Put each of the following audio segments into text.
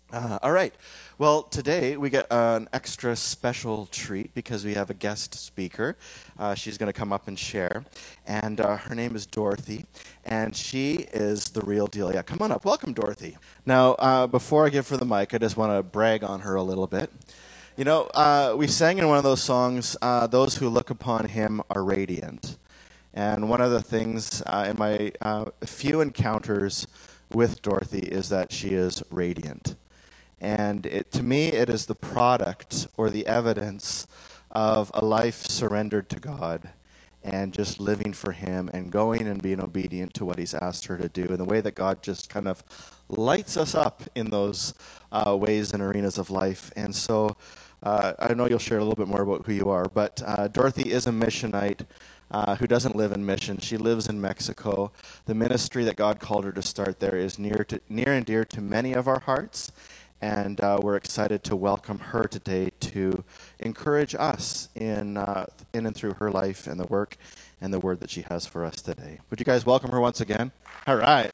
All right. Well, today we get an extra special treat because we have a guest speaker. She's going to come up and share. And her name is Dorothy, and she is the real deal. Yeah, come on up. Welcome, Dorothy. Now, before I give her the mic, I just want to brag on her a little bit. You know, we sang in one of those songs, Those Who Look Upon Him Are Radiant. And one of the things in my few encounters with Dorothy is that she is radiant. And to me, it is the product or the evidence of a life surrendered to God and just living for Him and going and being obedient to what He's asked her to do. And the way that God just kind of lights us up in those ways and arenas of life. And so I know you'll share a little bit more about who you are, but Dorothy is a missionite who doesn't live in Mission. She lives in Mexico. The ministry that God called her to start there is near and dear to many of our hearts. And we're excited to welcome her today to encourage us in and through her life and the work and the word that she has for us today. Would you guys welcome her once again? All right.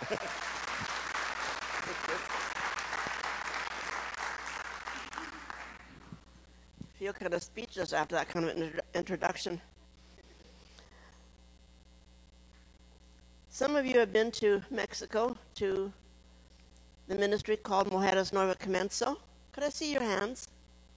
I feel kind of speechless after that kind of introduction. Some of you have been to Mexico to the ministry called Mujeres Nueva Comienzo. Could I see your hands?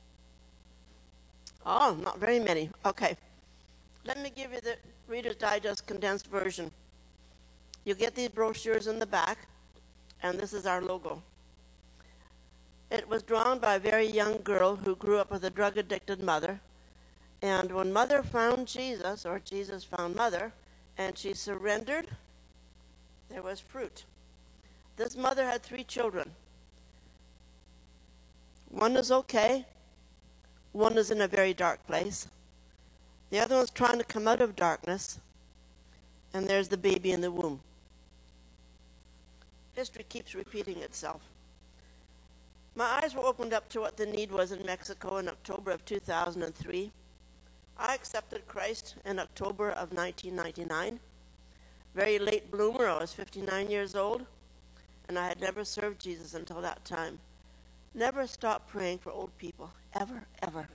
Oh, not very many. Okay. Let me give you the Reader's Digest condensed version. You get these brochures in the back, and this is our logo. It was drawn by a very young girl who grew up with a drug-addicted mother. And when mother found Jesus, or Jesus found mother, and she surrendered, there was fruit. This mother had 3 children. One is okay. One is in a very dark place. The other one's trying to come out of darkness. And there's the baby in the womb. History keeps repeating itself. My eyes were opened up to what the need was in Mexico in October of 2003. I accepted Christ in October of 1999. Very late bloomer, I was 59 years old. And I had never served Jesus until that time. Never stopped praying for old people, ever, ever.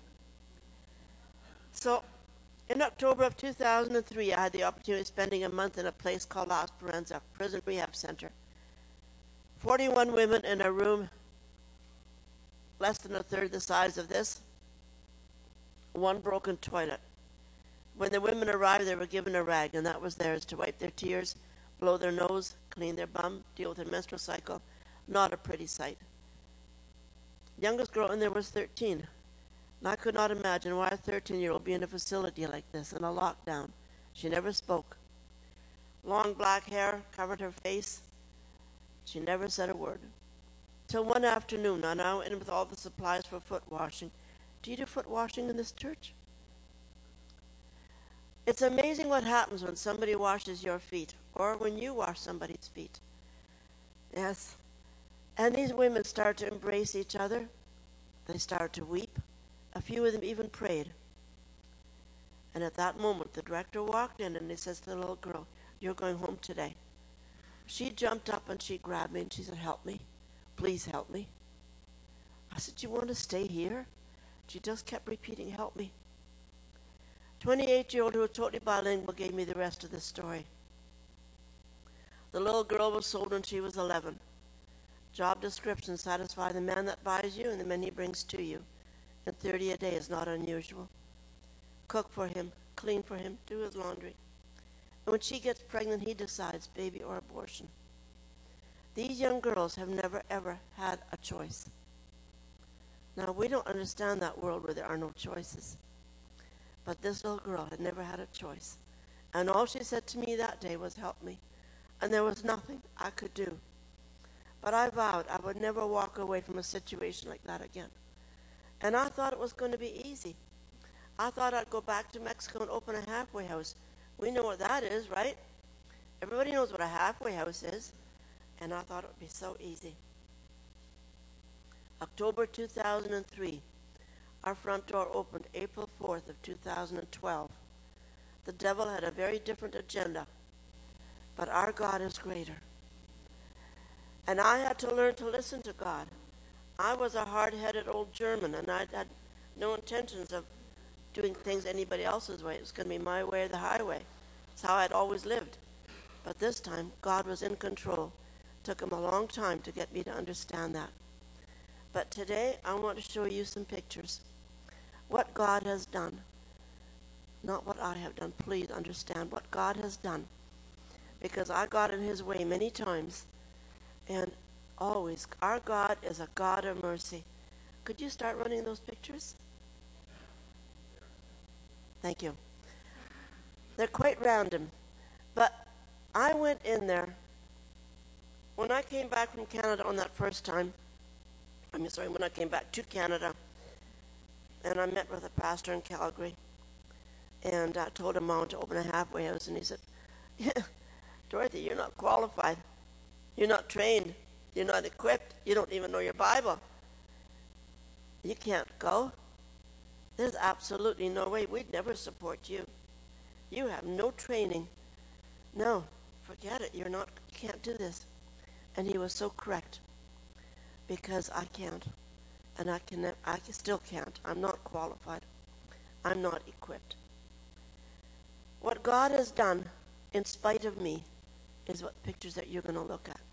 So, in October of 2003, I had the opportunity of spending a month in a place called La Esperanza, Prison Rehab Center. 41 women in a room, less than a third the size of this. 1 broken toilet. When the women arrived, they were given a rag, and that was theirs to wipe their tears, blow their nose, clean their bum, deal with their menstrual cycle. Not a pretty sight. Youngest girl in there was 13. And I could not imagine why a 13-year-old would be in a facility like this in a lockdown. She never spoke. Long black hair covered her face. She never said a word. Till one afternoon, I now in with all the supplies for foot washing. Do you do foot washing in this church? It's amazing what happens when somebody washes your feet, or when you wash somebody's feet. Yes. And these women start to embrace each other. They start to weep. A few of them even prayed. And at that moment, the director walked in and he says to the little girl, "You're going home today." She jumped up and she grabbed me and she said, "Help me. Please help me." I said, "You want to stay here?" She just kept repeating, "Help me." 28-year-old who was totally bilingual gave me the rest of the story. The little girl was sold when she was 11. Job description: satisfy the man that buys you and the men he brings to you. And 30 a day is not unusual. Cook for him, clean for him, do his laundry. And when she gets pregnant, he decides baby or abortion. These young girls have never ever had a choice. Now, we don't understand that world where there are no choices. But this little girl had never had a choice. And all she said to me that day was, "Help me." And there was nothing I could do. But I vowed I would never walk away from a situation like that again. And I thought it was going to be easy. I thought I'd go back to Mexico and open a halfway house. We know what that is, right? Everybody knows what a halfway house is. And I thought it would be so easy. October 2003. Our front door opened April 4th of 2012. The devil had a very different agenda, but our God is greater. And I had to learn to listen to God. I was a hard-headed old German, and I had no intentions of doing things anybody else's way. It was going to be my way or the highway. It's how I'd always lived. But this time, God was in control. It took him a long time to get me to understand that. But today, I want to show you some pictures. What God has done. Not what I have done. Please understand what God has done. Because I got in his way many times. And always, our God is a God of mercy. Could you start running those pictures? Thank you. They're quite random. But I went in there. When I came back from Canada on that first time, when I came back to Canada, and I met with a pastor in Calgary, and I told him I wanted to open a halfway house, and he said, Dorothy, you're not qualified. You're not trained. You're not equipped. You don't even know your Bible. You can't go. There's absolutely no way. We'd never support you. You have no training. No, forget it. You can't do this. And he was so correct. Because I can't. And I still can't. I'm not qualified. I'm not equipped. What God has done, in spite of me, is what pictures that you're going to look at.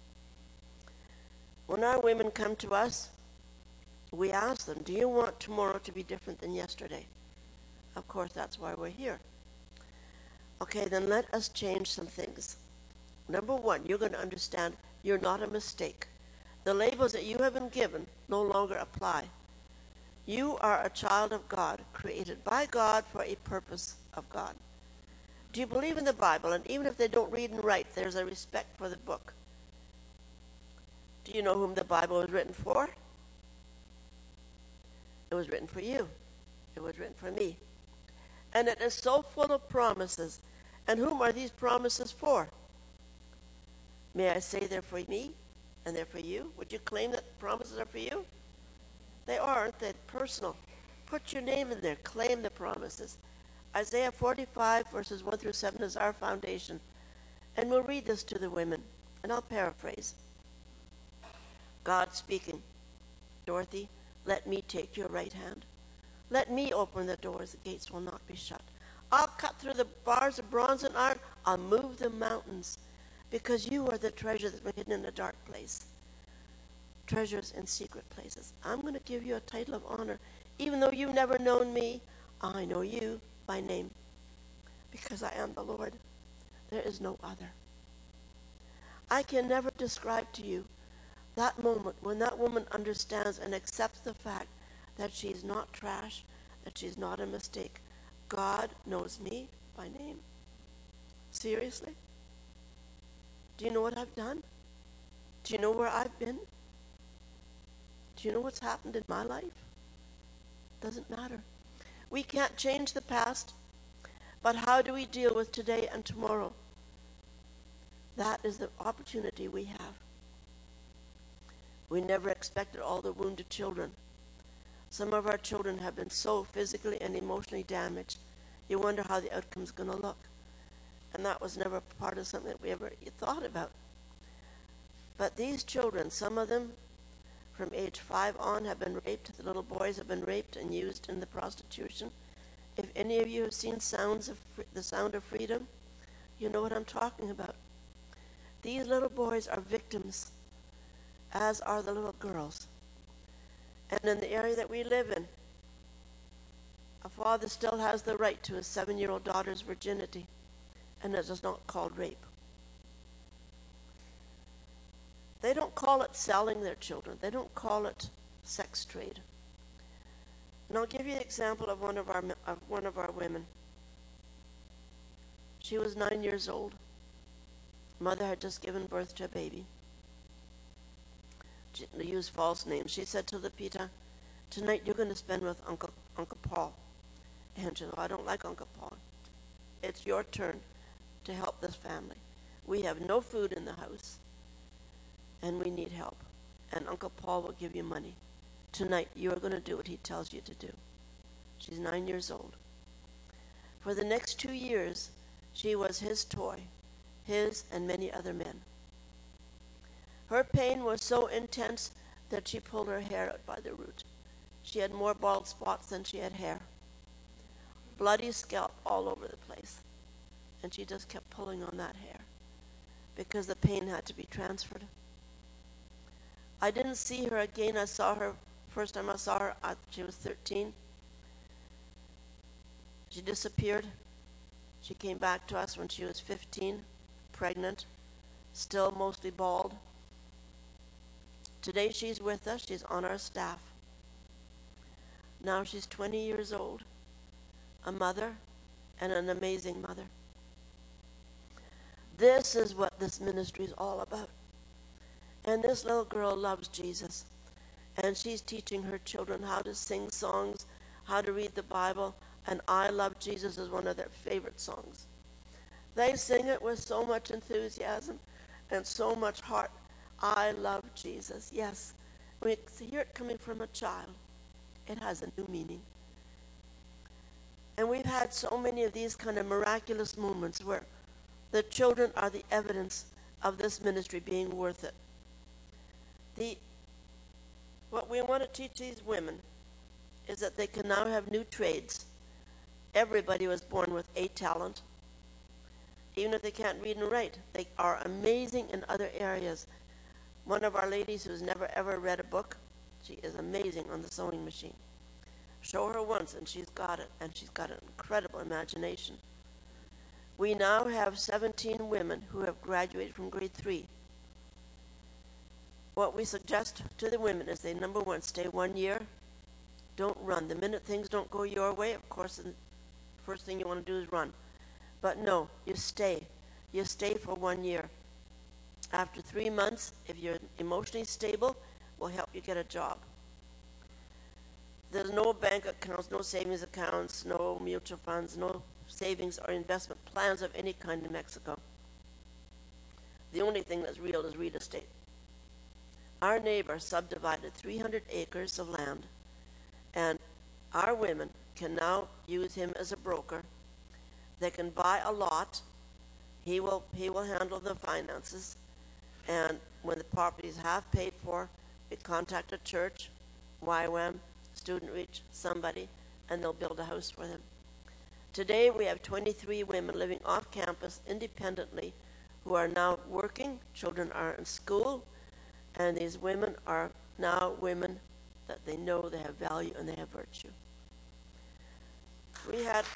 When our women come to us, we ask them, do you want tomorrow to be different than yesterday? Of course, that's why we're here. Okay, then let us change some things. Number one, you're going to understand you're not a mistake. The labels that you have been given no longer apply. You are a child of God, created by God for a purpose of God. Do you believe in the Bible? And even if they don't read and write, there's a respect for the book. Do you know whom the Bible was written for? It was written for you. It was written for me. And it is so full of promises. And whom are these promises for? May I say they're for me and they're for you? Would you claim that promises are for you? They aren't. They're personal. Put your name in there. Claim the promises. Isaiah 45 verses 1 through 7 is our foundation. And we'll read this to the women. And I'll paraphrase. God speaking. Dorothy, let me take your right hand. Let me open the doors. The gates will not be shut. I'll cut through the bars of bronze and iron. I'll move the mountains. Because you are the treasure that's been hidden in a dark place. Treasures in secret places. I'm going to give you a title of honor. Even though you've never known me, I know you by name. Because I am the Lord. There is no other. I can never describe to you that moment when that woman understands and accepts the fact that she's not trash, that she's not a mistake. God knows me by name. Seriously? Do you know what I've done? Do you know where I've been? Do you know what's happened in my life? Doesn't matter. We can't change the past, but how do we deal with today and tomorrow? That is the opportunity we have. We never expected all the wounded children. Some of our children have been so physically and emotionally damaged. You wonder how the outcome's going to look. And that was never part of something that we ever thought about. But these children, some of them from age 5 on have been raped. The little boys have been raped and used in the prostitution. If any of you have seen The Sound of Freedom, you know what I'm talking about. These little boys are victims, as are the little girls. And in the area that we live in, a father still has the right to his 7-year-old daughter's virginity, and it is not called rape. They don't call it selling their children. They don't call it sex trade. And I'll give you an example of one of our women. She was 9 years old. Mother had just given birth to a baby. She used false names. She said to Lupita, tonight you're going to spend with Uncle Paul. And she said, I don't like Uncle Paul. It's your turn to help this family. We have no food in the house, and we need help. And Uncle Paul will give you money. Tonight you are going to do what he tells you to do. She's 9 years old. For the next 2 years, she was his toy, his and many other men. Her pain was so intense that she pulled her hair out by the root. She had more bald spots than she had hair. Bloody scalp all over the place. And she just kept pulling on that hair because the pain had to be transferred. I didn't see her again. I saw her, first time I saw her, she was 13. She disappeared. She came back to us when she was 15, pregnant, still mostly bald. Today she's with us. She's on our staff. Now she's 20 years old, a mother, and an amazing mother. This is what this ministry is all about. And this little girl loves Jesus. And she's teaching her children how to sing songs, how to read the Bible, and I Love Jesus is one of their favorite songs. They sing it with so much enthusiasm and so much heart. I love Jesus. Yes, when you hear it coming from a child, it has a new meaning. And we've had so many of these kind of miraculous moments where the children are the evidence of this ministry being worth it. What we want to teach these women is that they can now have new trades. Everybody was born with a talent. Even if they can't read and write, they are amazing in other areas. One of our ladies who's never ever read a book, she is amazing on the sewing machine. Show her once and she's got it, and she's got an incredible imagination. We now have 17 women who have graduated from grade 3. What we suggest to the women is they, number one, stay 1 year. Don't run. The minute things don't go your way, of course, the first thing you want to do is run. But no, you stay. You stay for 1 year. After 3 months, if you're emotionally stable, we'll help you get a job. There's no bank accounts, no savings accounts, no mutual funds, no savings or investment plans of any kind in Mexico. The only thing that's real is real estate. Our neighbor subdivided 300 acres of land, and our women can now use him as a broker. They can buy a lot. He will handle the finances, and when the property is half paid for, we contact a church, YWAM, Student Reach, somebody, and they'll build a house for them. Today we have 23 women living off campus independently who are now working. Children are in school, and these women are now women that they know they have value and they have virtue. We had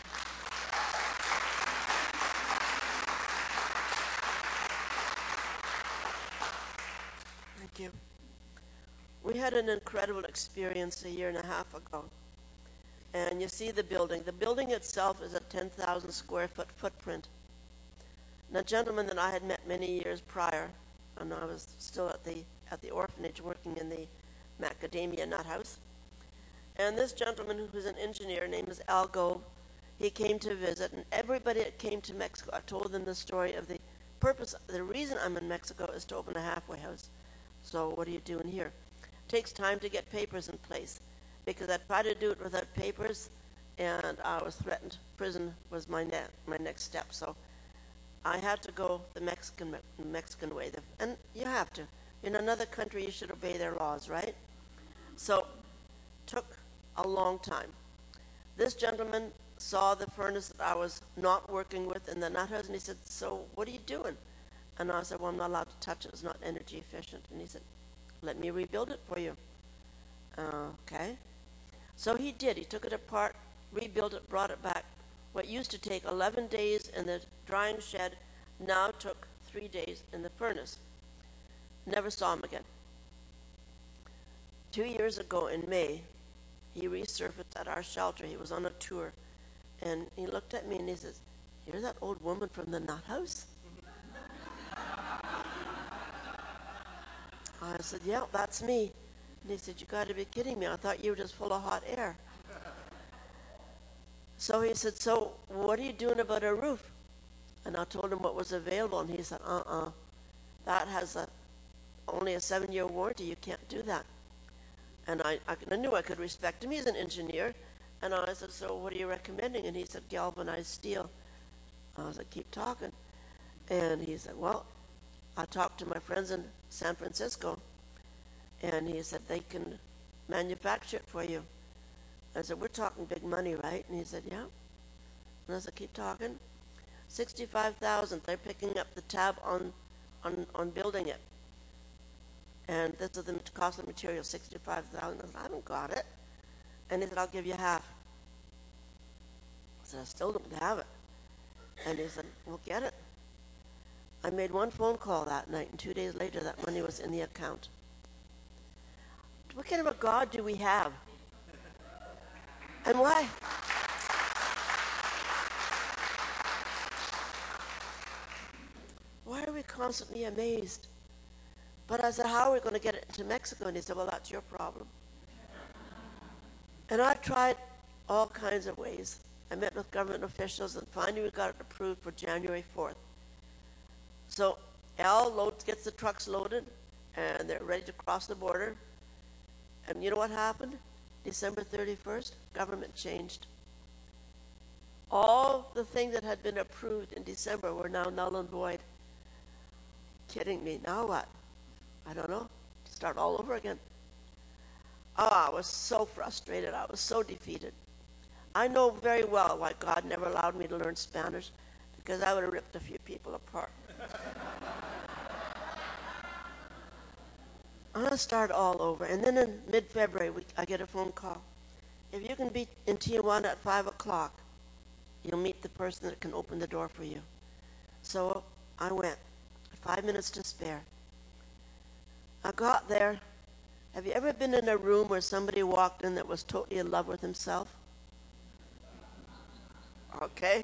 Thank you. We had an incredible experience a year and a half ago. And you see the building. The building itself is a 10,000 square foot footprint. And a gentleman that I had met many years prior, and I was still at the orphanage working in the macadamia nut house. And this gentleman, who's an engineer, named is Al Gove, he came to visit, and everybody that came to Mexico, I told them the story of the purpose. The reason I'm in Mexico is to open a halfway house. So what are you doing here? It takes time to get papers in place, because I tried to do it without papers, and I was threatened. Prison was my next step. So I had to go the Mexican way. And you have to. In another country, you should obey their laws, right? So took a long time. This gentleman saw the furnace that I was not working with in the nut house, and he said, "So what are you doing?" And I said, "Well, I'm not allowed to touch it. It's not energy efficient." And he said, "Let me rebuild it for you." Okay. So he did. He took it apart, rebuilt it, brought it back. What used to take 11 days in the drying shed now took 3 days in the furnace. Never saw him again. 2 years ago in May, he resurfaced at our shelter. He was on a tour, and he looked at me and he says, "You're that old woman from the nut house?" I said, "Yeah, that's me." And he said, "You got to be kidding me. I thought you were just full of hot air." So he said, "So what are you doing about a roof?" And I told him what was available, and he said, that has only a 7-year warranty. You can't do that. And I knew I could respect him. He's an engineer. And I said, "So what are you recommending?" And he said, "Galvanized steel." I said, "Keep talking." And he said, "Well, I talked to my friends in San Francisco, And he said, they can manufacture it for you. I said, we're talking big money, right? And he said, yeah. And I said, keep talking. 65,000. They're picking up the tab on building it. And this is the cost of material, 65,000. I said, I haven't got it. And he said, I'll give you half. I said, I still don't have it. And he said, well, get it. I made one phone call that night, and 2 days later, that money was in the account. What kind of a God do we have? And why? Why are we constantly amazed? But I said, how are we going to get it into Mexico? And he said, well, that's your problem. And I tried all kinds of ways. I met with government officials, and finally we got it approved for January 4th. So Al gets the trucks loaded, and they're ready to cross the border. And you know what happened? December 31st, government changed. All the things that had been approved in December were now null and void. Kidding me. Now what? I don't know. Start all over again. Oh, I was so frustrated. I was so defeated. I know very well why God never allowed me to learn Spanish, because I would have ripped a few people apart. I'm going to start all over. And then in mid-February, I get a phone call. If you can be in Tijuana at 5 o'clock, you'll meet the person that can open the door for you. So I went. 5 minutes to spare. I got there. Have you ever been in a room where somebody walked in that was totally in love with himself? Okay.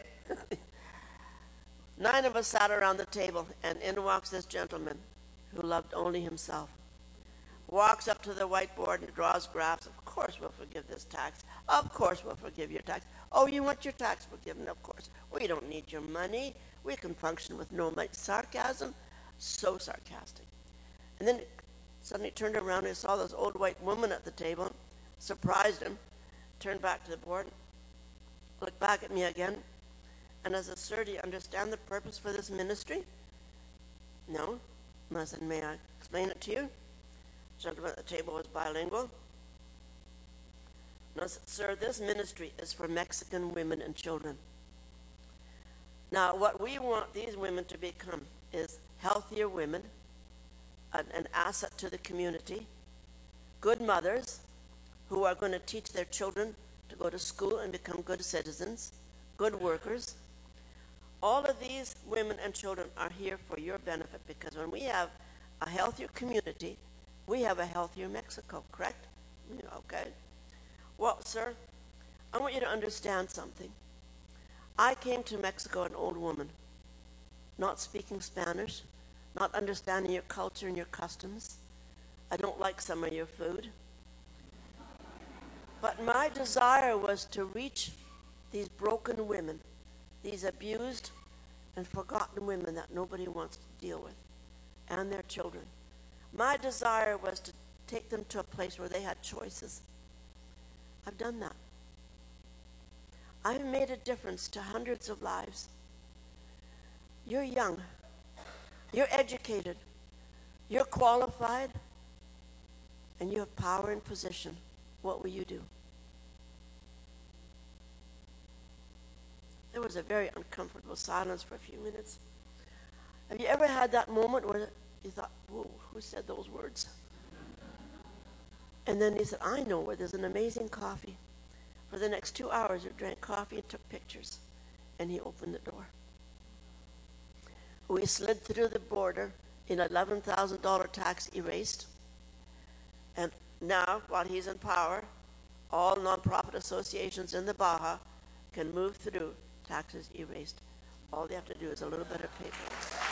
9 of us sat around the table, and in walks this gentleman who loved only himself. Walks up to the whiteboard and draws graphs. Of course we'll forgive this tax. Of course we'll forgive your tax. Oh, you want your tax forgiven? Of course. We don't need your money. We can function with no money. Sarcasm? So sarcastic. And then suddenly turned around and saw this old white woman at the table, surprised him, turned back to the board, looked back at me again, and I said, sir, do you understand the purpose for this ministry? No. And I said, may I explain it to you? The gentleman at the table was bilingual. And I said, sir, this ministry is for Mexican women and children. Now, what we want these women to become is healthier women, an asset to the community, good mothers who are going to teach their children to go to school and become good citizens, good workers. All of these women and children are here for your benefit, because when we have a healthier community, we have a healthier Mexico, correct? Okay. Well, sir, I want you to understand something. I came to Mexico an old woman, not speaking Spanish, not understanding your culture and your customs. I don't like some of your food. But my desire was to reach these broken women, these abused and forgotten women that nobody wants to deal with, and their children. My desire was to take them to a place where they had choices. I've done that. I've made a difference to hundreds of lives. You're young. You're educated. You're qualified. And you have power and position. What will you do? There was a very uncomfortable silence for a few minutes. Have you ever had that moment where you thought, whoa, who said those words? And then he said, I know where there's an amazing coffee. For the next 2 hours, we drank coffee and took pictures. And he opened the door. We slid through the border in $11,000 tax erased. And now, while he's in power, all nonprofit associations in the Baja can move through, taxes erased. All they have to do is a little bit of paper.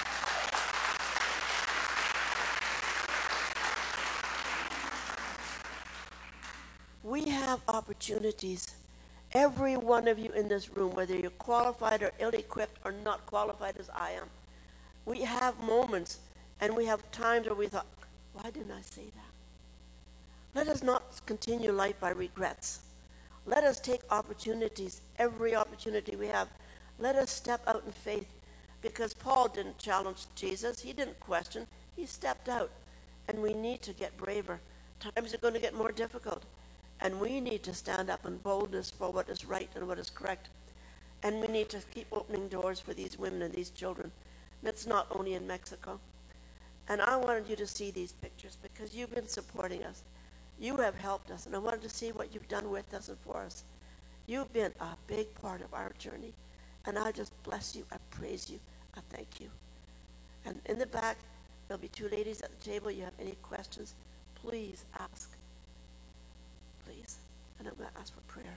We have opportunities. Every one of you in this room, whether you're qualified or ill-equipped or not qualified as I am, we have moments and we have times where we thought, why didn't I say that? Let us not continue life by regrets. Let us take opportunities, every opportunity we have. Let us step out in faith, because Paul didn't challenge Jesus. He didn't question. He stepped out. And we need to get braver. Times are going to get more difficult, and we need to stand up in boldness for what is right and what is correct. And we need to keep opening doors for these women and these children. And it's not only in Mexico. And I wanted you to see these pictures because you've been supporting us. You have helped us, and I wanted to see what you've done with us and for us. You've been a big part of our journey, and I just bless you. I praise you. I thank you. And in the back, there'll be two ladies at the table. You have any questions, please ask. Please. And I'm going to ask for prayer.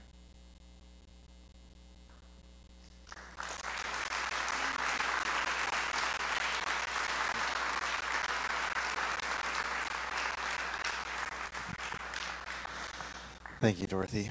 Thank you, Dorothy.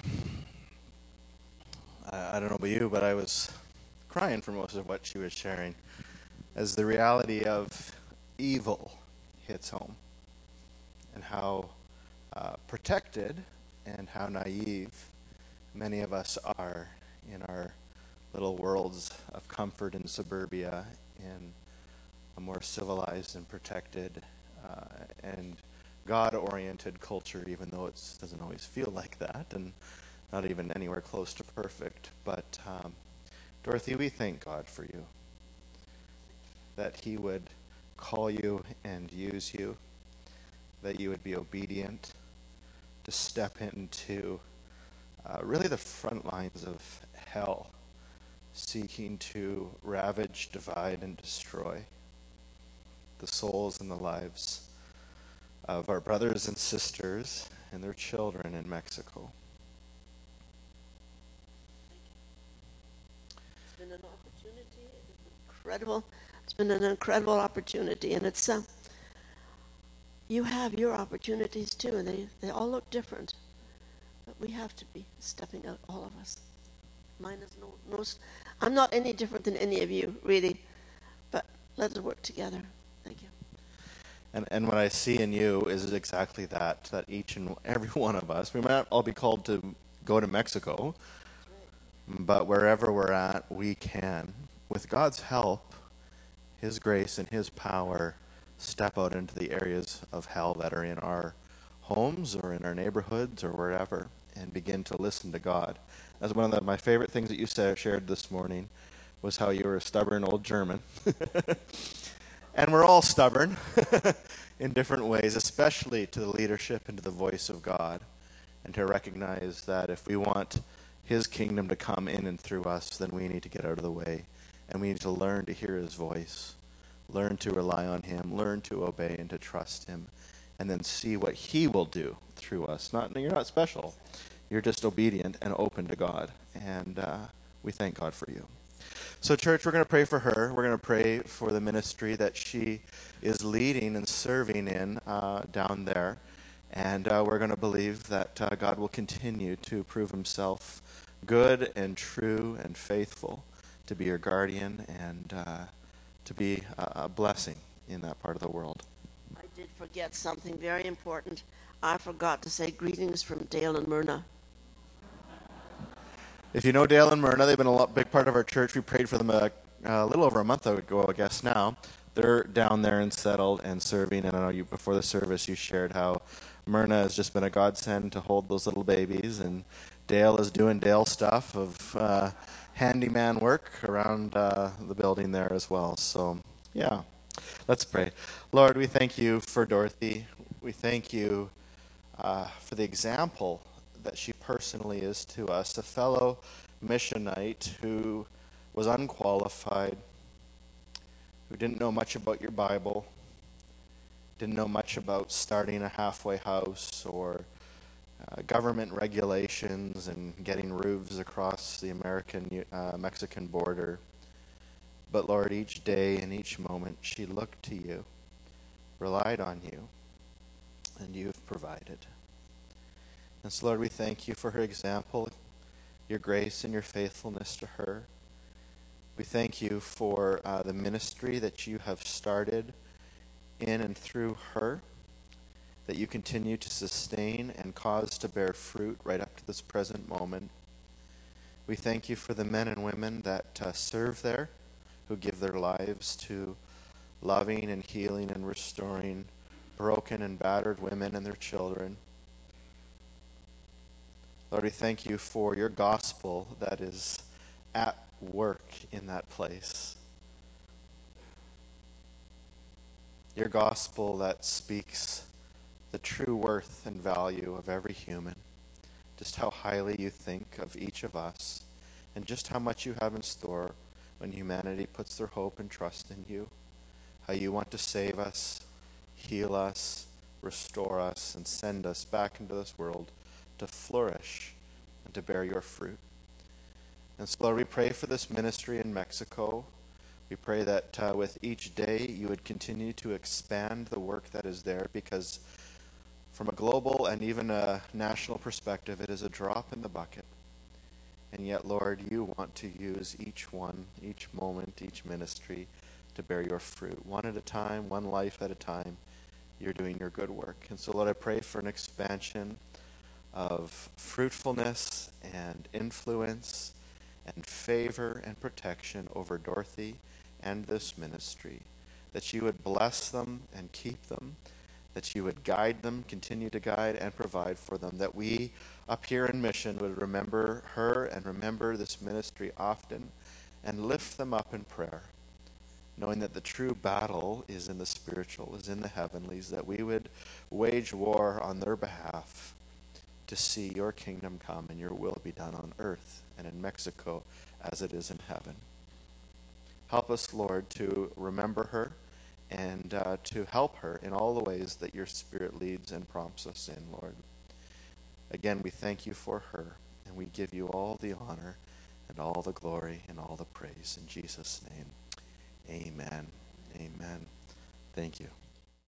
I don't know about you, but I was crying for most of what she was sharing as the reality of evil hits home and how protected and how naive many of us are in our little worlds of comfort in suburbia in a more civilized and protected and God-oriented culture, even though it doesn't always feel like that, and not even anywhere close to perfect. But Dorothy, we thank God for you, that he would call you and use you, that you would be obedient to step into really the front lines of hell, seeking to ravage, divide, and destroy the souls and the lives of our brothers and sisters and their children in Mexico. It's been an opportunity. It's incredible. It's been an incredible opportunity, and it's you have your opportunities too, and they all look different, but we have to be stepping out, all of us. Mine is no. I'm not any different than any of you, really, but let's work together. Thank you. And what I see in you is exactly that each and every one of us, we might not all be called to go to Mexico, but wherever we're at, we can, with God's help, his grace and his power, step out into the areas of hell that are in our homes or in our neighborhoods or wherever and begin to listen to God. That's one of my favorite things that you shared this morning was how you were a stubborn old German. And we're all stubborn in different ways, especially to the leadership and to the voice of God, and to recognize that if we want his kingdom to come in and through us, then we need to get out of the way, and we need to learn to hear his voice, learn to rely on him, learn to obey and to trust him, and then see what he will do through us. You're not special. You're just obedient and open to God, and we thank God for you. So, church, we're going to pray for her. We're going to pray for the ministry that she is leading and serving in down there. And we're going to believe that God will continue to prove himself good and true and faithful to be your guardian and to be a blessing in that part of the world. I did forget something very important. I forgot to say greetings from Dale and Myrna. If you know Dale and Myrna, they've been a big part of our church. We prayed for them a little over a month ago, I guess now. They're down there and settled and serving. And I know before the service you shared how Myrna has just been a godsend to hold those little babies. And Dale is doing Dale stuff of handyman work around the building there as well. So, yeah, let's pray. Lord, we thank you for Dorothy. We thank you for the example that she personally is to us, a fellow missionite who was unqualified, who didn't know much about your Bible, didn't know much about starting a halfway house or government regulations and getting roofs across the Mexican border. But Lord, each day and each moment she looked to you, relied on you, and you've provided. And so, Lord, we thank you for her example, your grace and your faithfulness to her. We thank you for the ministry that you have started in and through her, that you continue to sustain and cause to bear fruit right up to this present moment. We thank you for the men and women that serve there, who give their lives to loving and healing and restoring broken and battered women and their children. Lord, we thank you for your gospel that is at work in that place. Your gospel that speaks the true worth and value of every human, just how highly you think of each of us, and just how much you have in store when humanity puts their hope and trust in you, how you want to save us, heal us, restore us, and send us back into this world to flourish and to bear your fruit. And so, Lord, we pray for this ministry in Mexico. We pray that with each day you would continue to expand the work that is there, because from a global and even a national perspective, it is a drop in the bucket. And yet, Lord, you want to use each one, each moment, each ministry to bear your fruit. One at a time, one life at a time, you're doing your good work. And so, Lord, I pray for an expansion of fruitfulness and influence and favor and protection over Dorothy and this ministry, that you would bless them and keep them, that you would guide them, continue to guide and provide for them, that we up here in Mission would remember her and remember this ministry often and lift them up in prayer, knowing that the true battle is in the spiritual, is in the heavenlies, that we would wage war on their behalf to see your kingdom come and your will be done on earth and in Mexico as it is in heaven. Help us, Lord, to remember her and to help her in all the ways that your Spirit leads and prompts us in, Lord. Again, we thank you for her, and we give you all the honor and all the glory and all the praise. In Jesus' name, amen. Amen. Thank you.